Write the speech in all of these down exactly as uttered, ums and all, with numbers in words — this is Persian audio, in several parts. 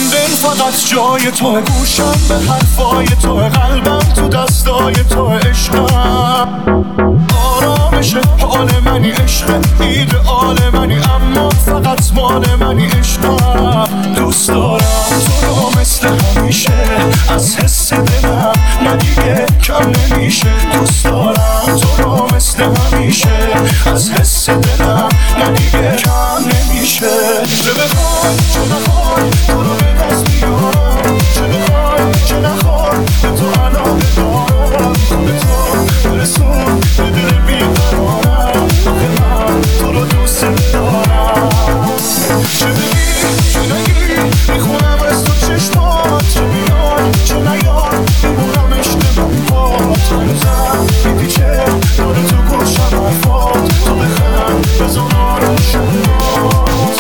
دل فقط جای تو، گوشم به حرفای تو، قلبم تو دستای تو، عشقم آرامش حال منی، عشق ایدئال منی، اما فقط مال منی، عشقم دوست دارم تو رو مثل همیشه، از حس دلم نه دیگه کم نمیشه، دوست دارم تو رو مثل همیشه، از حس دلم نه دیگه کم نمیشه. چه بخوای چه نخوای تو رو به دست میارم، چه بخوای چه نخوای به تو علاقه دارم، به تو برسون به دل بیقرارم، آخه من تو رو دوست دارم. چه بگی چه نگی میخونم از تو چشمات، چه بیای چه نیای میمونم اشتباه بات، هنوزم میپیچه داره تو گوشم حرفات، تو بخند بزن آروشم بات.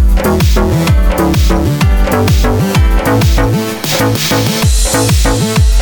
We'll be right back.